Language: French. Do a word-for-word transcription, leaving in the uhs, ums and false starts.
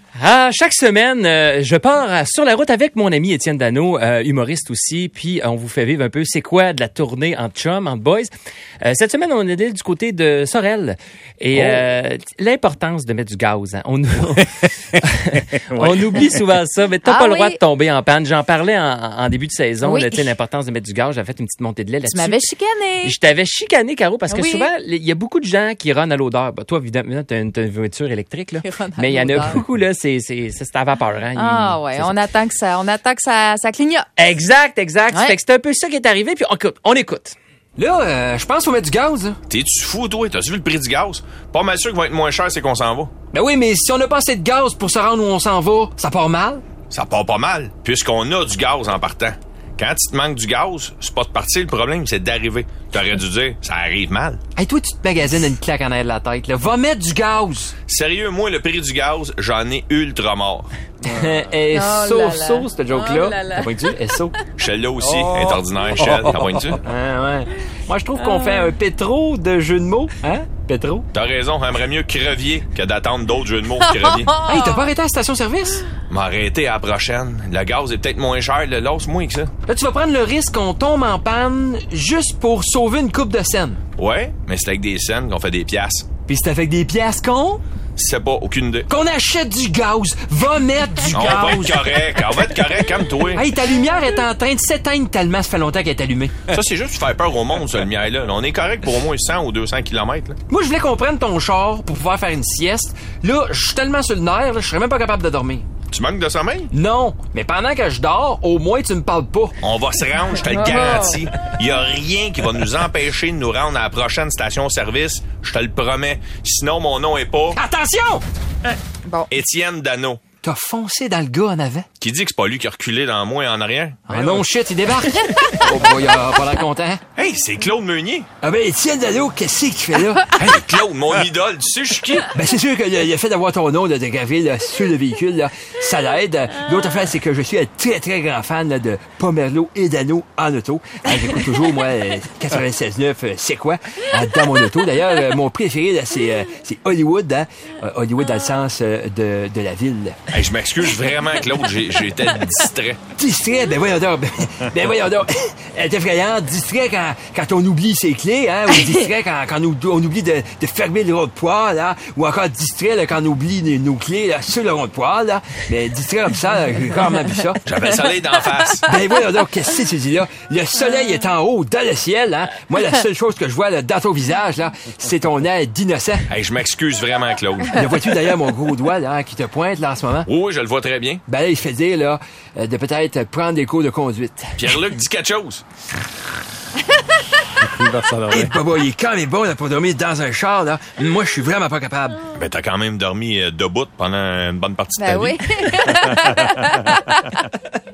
Ah, chaque semaine, euh, je pars euh, sur la route avec mon ami Étienne Dano, euh, humoriste aussi, puis on vous fait vivre un peu c'est quoi de la tournée en chum, en boys. Euh, cette semaine, on est allé du côté de Sorel et oh. euh, l'importance de mettre du gaz. Hein. On, on oublie souvent ça, mais t'as ah, pas oui. le droit de tomber en panne. J'en parlais en, en début de saison, oui. là, l'importance de mettre du gaz. J'avais fait une petite montée de lait là-dessus. Tu m'avais chicané. Je t'avais chicané, Caro, parce que oui. souvent, il y a beaucoup de gens qui runnent à l'odeur. Bah, toi, évidemment, t'as une, t'as une voiture électrique, là. Mais il y en a beaucoup, là, c'est, c'est, c'est, c'est à vapeur. Hein. Ah il, ouais, on ça. attend que ça, on attend que ça, ça clignote. Exact, exact. Ouais. Fait que c'est un peu ça qui est arrivé, puis on, on écoute. Là, euh, je pense qu'il faut mettre du gaz. Hein. T'es-tu fou, toi? T'as-tu vu le prix du gaz? Pas mal sûr qu'il va être moins cher, c'est qu'on s'en va. Ben oui, mais si on n'a pas assez de gaz pour se rendre où on s'en va, ça part mal? Ça part pas mal, puisqu'on a du gaz en partant. Quand il te manque du gaz, c'est pas de partir, le problème, c'est d'arriver. T'aurais dû dire, ça arrive mal. Hey, toi, tu te magasines une claque en air de la tête, là. Va mettre du gaz! Sérieux, moi, le prix du gaz, j'en ai ultra mort. Et so, so, cette joke-là. T'as pointu? Et so. Shell là aussi, oh. est ordinaire, Shell. T'as pointu? Ah, ouais. Moi, je trouve qu'on ah. fait un pétro de jeux de mots. Hein? Pétro? T'as raison, j'aimerais mieux crevier que d'attendre d'autres jeux de mots que crevier. Hey, t'as pas arrêté à la station-service? M'arrêter à la prochaine. Le gaz est peut-être moins cher, le loss moins que ça. Là, tu vas prendre le risque qu'on tombe en panne juste pour sauver une coupe de scènes. Ouais, mais c'est avec des scènes qu'on fait des piastres. Pis c'est avec des piastres qu'on? C'est pas, aucune idée. Qu'on achète du gaz! Va mettre du on gaz! On va être correct, on va être correct, calme-toi. Hey, ta lumière est en train de s'éteindre tellement ça fait longtemps qu'elle est allumée. Ça, c'est juste pour faire peur au monde, cette lumière-là. On est correct pour au moins cent ou deux cents kilomètres. Là. Moi, je voulais qu'on prenne ton char pour pouvoir faire une sieste. Là, je suis tellement sur le nerf, là, je serais même pas capable de dormir. Tu manques de sommeil? Non, mais pendant que je dors, au moins tu me parles pas. On va se rendre, je te le garantis. Il y a rien qui va nous empêcher de nous rendre à la prochaine station-service, je te le promets. Sinon, mon nom est pas... Attention! Bon. Étienne Dano. T'as foncé dans le gars en avant. Qui dit que c'est pas lui qui a reculé dans moi et en arrière? Ah non, shit, il débarque. Oh boy, il a pas l'air content. Hey, c'est Claude Meunier. Ah ben, Étienne Dano, qu'est-ce que tu fais là? Hey, Claude, mon idole, tu sais je suis qui? Ben, c'est sûr que le, le fait d'avoir ton nom là, de gravé là, sur le véhicule, là, ça l'aide. L'autre affaire, c'est que je suis un très, très grand fan là, de Pomerleau et Dano en auto. Alors, j'écoute toujours, moi, quatre-vingt-seize neuf, euh, c'est quoi? Euh, dans mon auto. D'ailleurs, euh, mon préféré, là, c'est, euh, c'est Hollywood. Hein? Euh, Hollywood dans le sens euh, de, de la ville. Hey, je m'excuse vraiment, Claude, j'ai, j'étais distrait. Distrait? Ben voyons donc. Ben, ben voyons donc. Elle est effrayante. Distrait quand, quand on oublie ses clés, hein? Ou distrait quand, quand on, on oublie de, de fermer le rond de poêle, là. Ou encore distrait là, quand on oublie nos, nos clés là, sur le rond de poêle, là. Mais distrait comme ça, là, j'ai carrément vu ça. J'avais le soleil d'en face. Ben voyons donc, qu'est-ce que tu dis là? Le soleil est en haut, dans le ciel, hein? Moi, la seule chose que je vois là, dans ton visage, là, c'est ton air d'innocent. Hey, je m'excuse vraiment, Claude. Le vois-tu d'ailleurs mon gros doigt, là, hein, qui te pointe, là, en ce moment? Oui, je le vois très bien. Ben là, il fait dire, là, euh, de peut-être prendre des cours de conduite. Pierre-Luc, dis quelque chose. Hey, papa, il est quand même bon là, pour dormir dans un char, là. Moi, je suis vraiment pas capable. Ben, t'as quand même dormi euh, debout pendant une bonne partie de ben ta oui. vie.